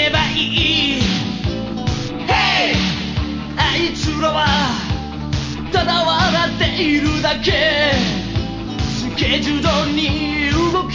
ればいい Hey あいつらはただ笑っているだけスケジュールに動き